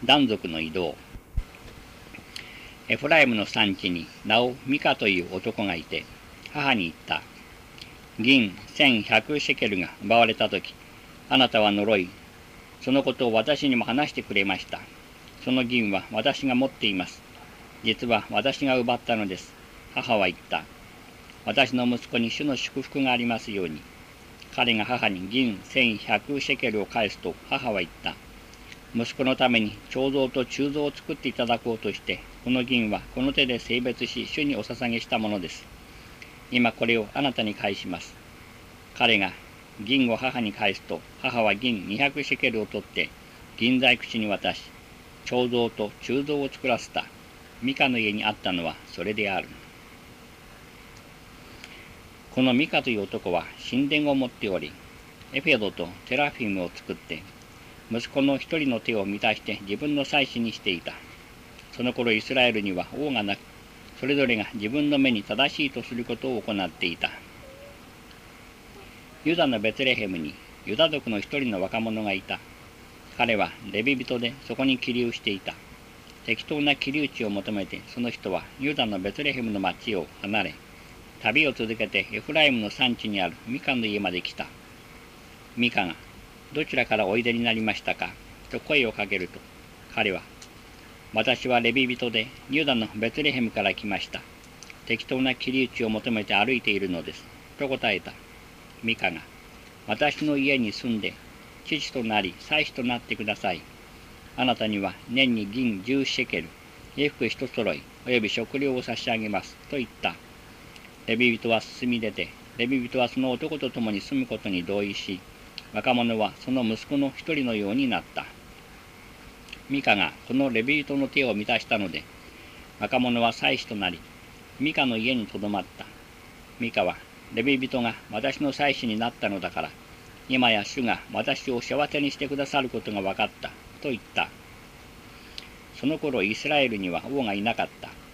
断族の移動。エフライムの産地に名をミカという男がいて、母に言った。銀1100シェケルが奪われたとき、あなたは呪い、そのことを私にも話してくれました。その銀は私が持っています。実は私が奪ったのです。母は言った。私の息子に主の祝福がありますように。彼が母に銀1100シェケルを返すと母は言った。息子のために彫像と鋳造を作っていただこうとして、この銀はこの手で性別し、主にお捧げしたものです。今これをあなたに返します。彼が銀を母に返すと、母は銀200シェケルを取って、銀細工に渡し、彫像と鋳造を作らせた。ミカの家にあったのはそれである。このミカという男は神殿を持っており、エフェドとテラフィムを作って、息子の一人の手を満たして自分の祭司にしていた。その頃イスラエルには王がなく、それぞれが自分の目に正しいとすることを行っていた。ユダのベツレヘムにユダ族の一人の若者がいた。彼はレビ人でそこに起立していた。適当な起立地を求めてその人はユダのベツレヘムの町を離れ、旅を続けてエフライムの山地にあるミカの家まで来た。ミカが、どちらからおいでになりましたかと声をかけると、彼は、私はレビ人でユダのベツレヘムから来ました。適当な起立地を求めて歩いているのです。と答えた。ミカが、私の家に住んで、父となり妻子となってください。あなたには年に銀10シェケル、衣服一揃い、および食料を差し上げます。と言った。レビ人は進み出て、レビ人はその男と共に住むことに同意し、若者はその息子の一人のようになった。ミカがこのレビ人の手を満たしたので、若者は妻子となり、ミカの家にとどまった。ミカは、レビ人が私の妻子になったのだから、今や主が私を幸せにしてくださることが分かった、と言った。その頃イスラエルには王がいなかった。